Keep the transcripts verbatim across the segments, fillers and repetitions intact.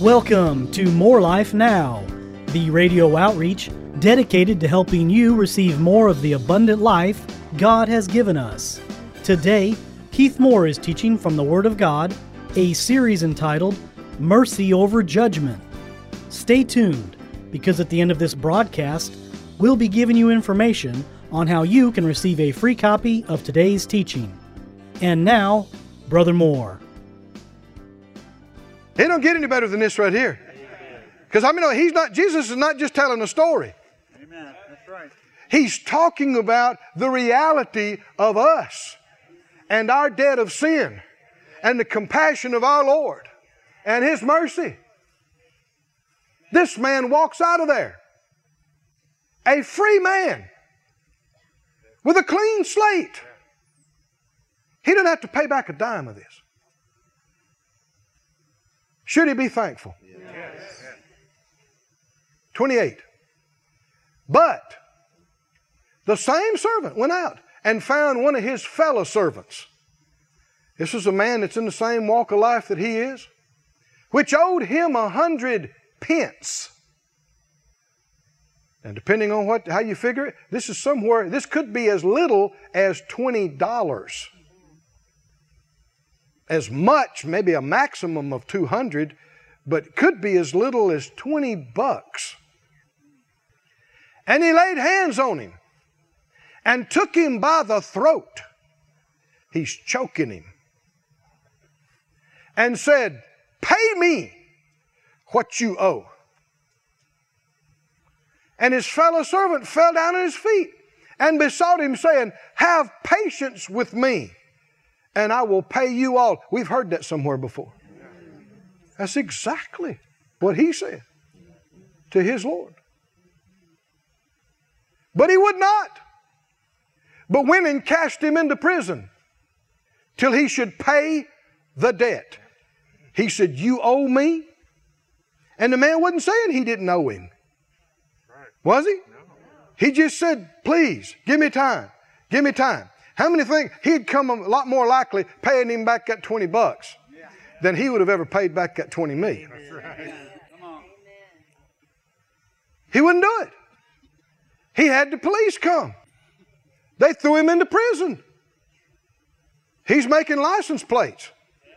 Welcome to More Life Now, the radio outreach dedicated to helping you receive more of the abundant life God has given us. Today, Keith Moore is teaching from the Word of God, a series entitled Mercy Over Judgment. Stay tuned, because at the end of this broadcast, we'll be giving you information on how you can receive a free copy of today's teaching. And now, Brother Moore. It don't get any better than this right here. Because I mean, he's not, Jesus is not just telling a story. Amen. That's right. He's talking about the reality of us and our debt of sin and the compassion of our Lord and His mercy. This man walks out of there a free man with a clean slate. He didn't have to pay back a dime of this. Should he be thankful? Yes. twenty-eight. But the same servant went out and found one of his fellow servants. This is a man that's in the same walk of life that he is, which owed him a hundred pence. And depending on what how you figure it, this is somewhere, this could be as little as twenty dollars. As much, maybe a maximum of two hundred, but could be as little as twenty bucks. And he laid hands on him and took him by the throat. He's choking him. And said, "Pay me what you owe." And his fellow servant fell down at his feet and besought him, saying, "Have patience with me, and I will pay you all." We've heard that somewhere before. That's exactly what he said to his Lord. But he would not, but went and cast him into prison till he should pay the debt. He said, "You owe me?" And the man wasn't saying he didn't owe him. Was he? He just said, "Please, give me time. Give me time." How many think he'd come a lot more likely paying him back that twenty bucks than he would have ever paid back that twenty million? That's right. Come on. He wouldn't do it. He had the police come. They threw him into prison. He's making license plates.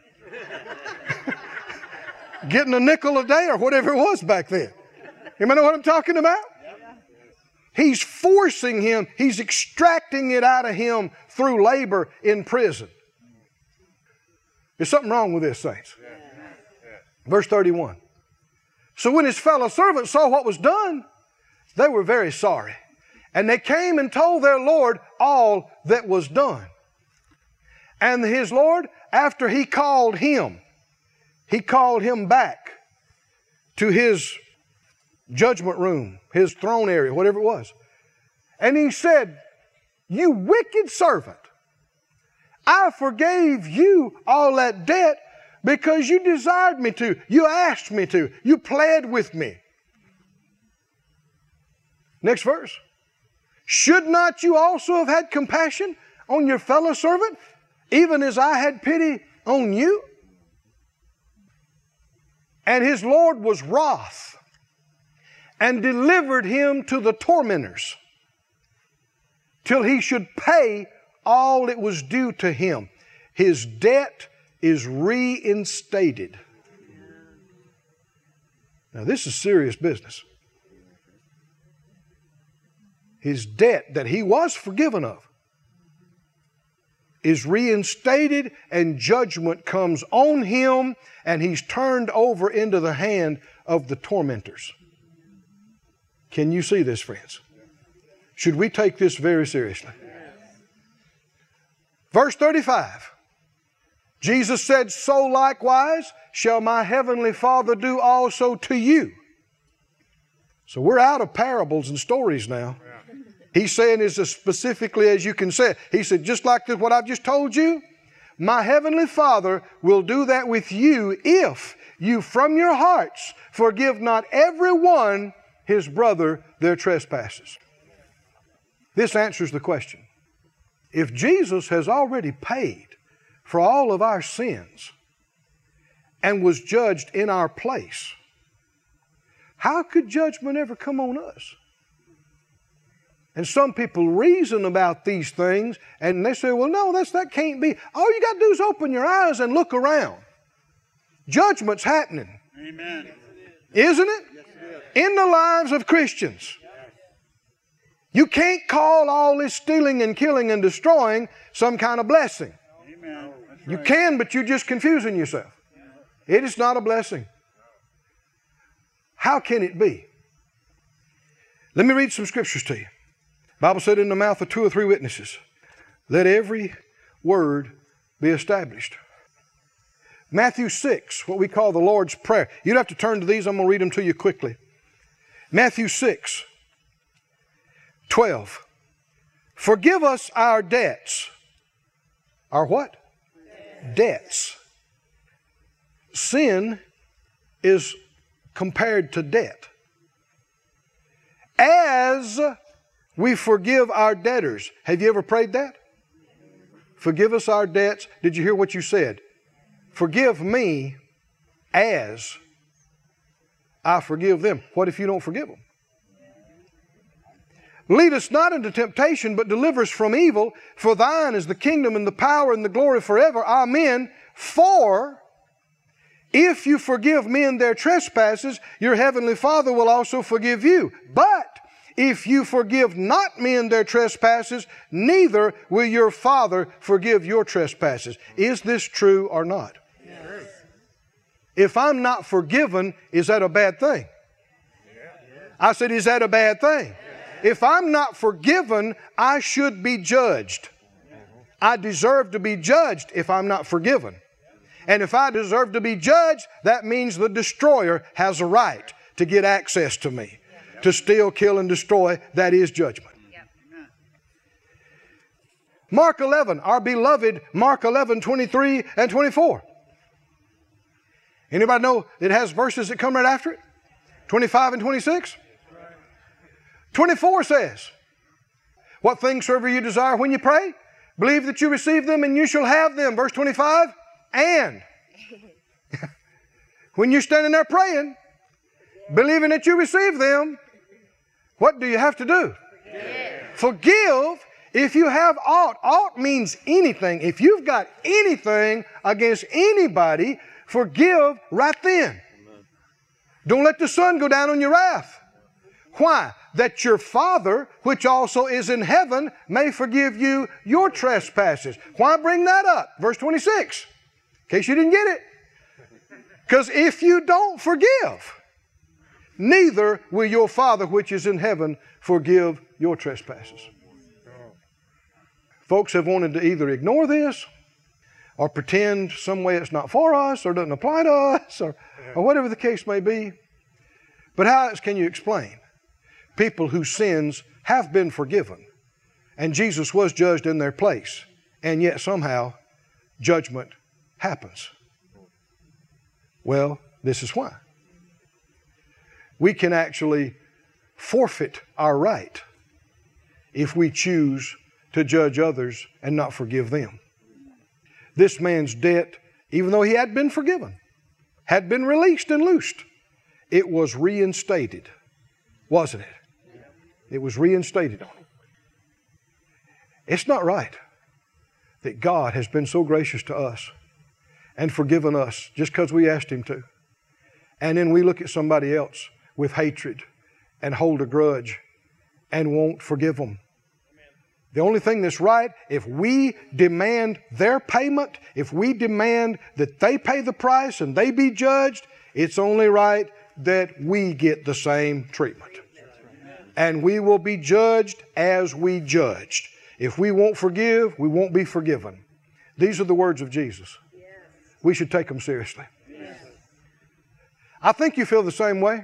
Getting a nickel a day or whatever it was back then. You know what I'm talking about? He's forcing him, he's extracting it out of him through labor in prison. There's something wrong with this, saints. Verse thirty-one. So when his fellow servants saw what was done, they were very sorry. And they came and told their Lord all that was done. And his Lord, after he called him, he called him back to his judgment room, his throne area, whatever it was. And he said, "You wicked servant, I forgave you all that debt because you desired me to. You asked me to. You pled with me." Next verse. "Should not you also have had compassion on your fellow servant, even as I had pity on you?" And his Lord was wroth and delivered him to the tormentors till he should pay all that was due to him. His debt is reinstated. Now this is serious business. His debt that he was forgiven of is reinstated, and judgment comes on him, and he's turned over into the hand of the tormentors. Can you see this, friends? Should we take this very seriously? Verse thirty-five. Jesus said, "So likewise shall my heavenly Father do also to you." So we're out of parables and stories now. He's saying this as specifically as you can say it. He said, just like this, what I've just told you, my heavenly Father will do that with you if you from your hearts forgive not every one his brother their trespasses. This answers the question. If Jesus has already paid for all of our sins and was judged in our place, How could judgment ever come on us? And some people reason about these things and they say, well, no, that's, that can't be. All you got to do is open your eyes and look around. Judgment's happening. Amen. Isn't it? Yes, it is. In the lives of Christians. You can't call all this stealing and killing and destroying some kind of blessing. Amen. That's You right. can, but you're just confusing yourself. It is not a blessing. How can it be? Let me read some scriptures to you. The Bible said, in the mouth of two or three witnesses, let every word be established. Matthew six, what we call the Lord's Prayer. You don't have to turn to these. I'm going to read them to you quickly. Matthew six, twelve. Forgive us our debts. Our what? Debts. Sin is compared to debt. As we forgive our debtors. Have you ever prayed that? Forgive us our debts. Did you hear what you said? Forgive me as I forgive them. What if you don't forgive them? Lead us not into temptation, but deliver us from evil. For thine is the kingdom and the power and the glory forever. Amen. For if you forgive men their trespasses, your heavenly Father will also forgive you. But if you forgive not men their trespasses, neither will your Father forgive your trespasses. Is this true or not? Yes. If I'm not forgiven, is that a bad thing? I said, is that a bad thing? If I'm not forgiven, I should be judged. I deserve to be judged if I'm not forgiven. And if I deserve to be judged, that means the destroyer has a right to get access to me. To steal, kill, and destroy, that is judgment. Mark eleven, our beloved Mark eleven, twenty-three and twenty-four. Anybody know it has verses that come right after it? twenty-five and twenty-six? twenty-four says, what things soever you desire when you pray, believe that you receive them and you shall have them. Verse twenty-five, and when you're standing there praying, believing that you receive them, what do you have to do? Forgive. Forgive if you have aught. Aught means anything. If you've got anything against anybody, forgive right then. Amen. Don't let the sun go down on your wrath. Why? That your Father, which also is in heaven, may forgive you your trespasses. Why bring that up? Verse twenty-six, in case you didn't get it. Because if you don't forgive, neither will your Father which is in heaven forgive your trespasses. Folks have wanted to either ignore this or pretend some way it's not for us or doesn't apply to us or, or whatever the case may be. But how else can you explain people whose sins have been forgiven and Jesus was judged in their place, and yet somehow judgment happens? Well, this is why. We can actually forfeit our right if we choose to judge others and not forgive them. This man's debt, even though he had been forgiven, had been released and loosed, it was reinstated, wasn't it? It was reinstated on him. It's not right that God has been so gracious to us and forgiven us just because we asked Him to. And then we look at somebody else with hatred and hold a grudge and won't forgive them. The only thing that's right, if we demand their payment, if we demand that they pay the price and they be judged, it's only right that we get the same treatment. And we will be judged as we judged. If we won't forgive, we won't be forgiven. These are the words of Jesus. We should take them seriously. I think you feel the same way.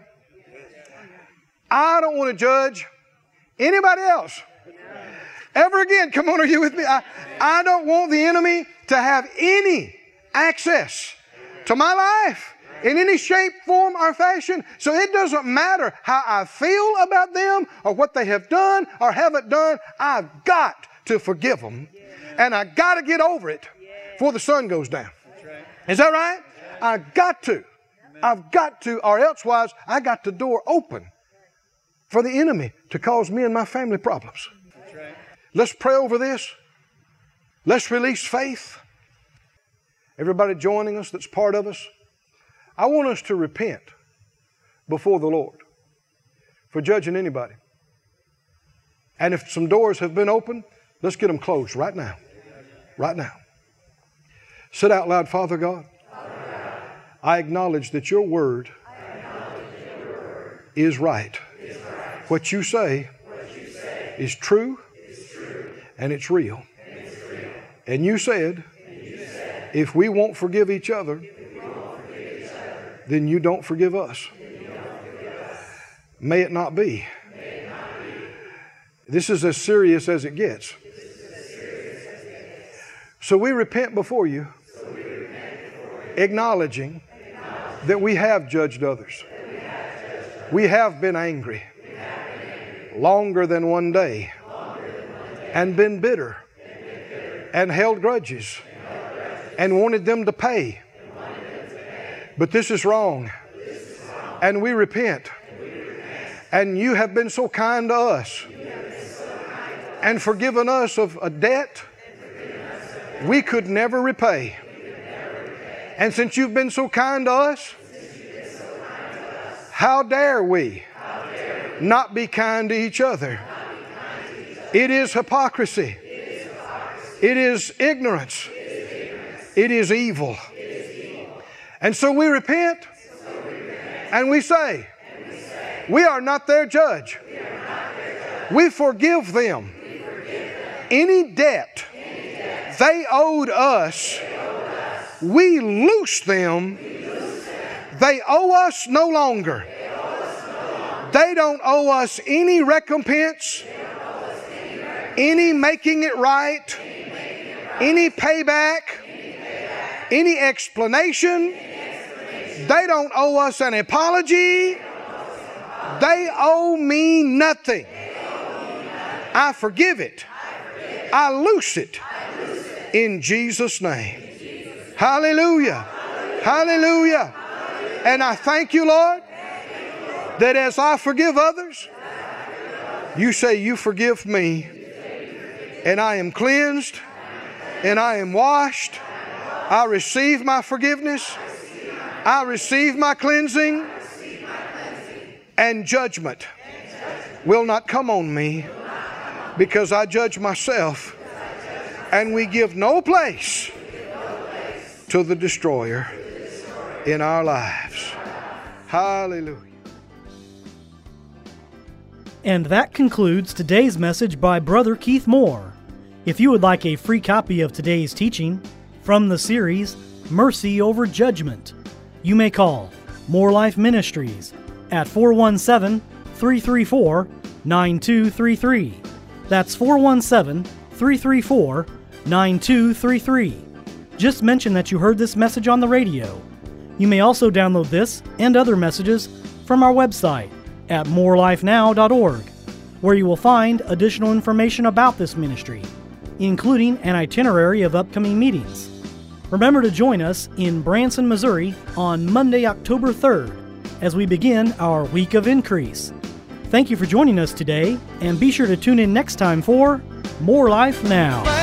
I don't want to judge anybody else ever again. Come on, are you with me? I, I don't want the enemy to have any access to my life in any shape, form, or fashion. So it doesn't matter how I feel about them or what they have done or haven't done. I've got to forgive them. And I got to get over it before the sun goes down. Is that right? I got to. I've got to, or elsewise, I got the door open for the enemy to cause me and my family problems. That's right. Let's pray over this. Let's release faith. Everybody joining us that's part of us, I want us to repent before the Lord for judging anybody. And if some doors have been opened, let's get them closed right now. Right now. Sit out loud, Father God. I acknowledge that your word is right. What you say is true and it's real. And you said, if we won't forgive each other, then you don't forgive us. May it not be. This is as serious as it gets. So we repent before you, acknowledging that we have judged others. We have been angry longer than one day and been bitter and held grudges and wanted them to pay. But this is wrong. And we repent. And you have been so kind to us and forgiven us of a debt we could never repay. And since you've been so kind to us, how dare we not be kind to each other? It is hypocrisy. It is ignorance. It is evil. And so we repent and we say, we are not their judge. We forgive them any debt they owed us. We loose them. They owe us no longer. They don't owe us any recompense, any making it right, any payback, any explanation. They don't owe us an apology. They owe me nothing. I forgive it. I loose it in Jesus' name. Hallelujah. Hallelujah. And I thank you, Lord, that as I forgive others, you say you forgive me. And I am cleansed and I am washed. I receive my forgiveness. I receive my cleansing. And judgment will not come on me because I judge myself. And we give no place to the destroyer in our lives. Hallelujah. And that concludes today's message by Brother Keith Moore. If you would like a free copy of today's teaching from the series Mercy Over Judgment, you may call More Life Ministries at four one seven, three three four, nine two three three. That's four one seven, three three four, nine two three three. Just mention that you heard this message on the radio. You may also download this and other messages from our website at more life now dot org, where you will find additional information about this ministry, including an itinerary of upcoming meetings. Remember to join us in Branson, Missouri on Monday, October third, as we begin our Week of Increase. Thank you for joining us today, and be sure to tune in next time for More Life Now.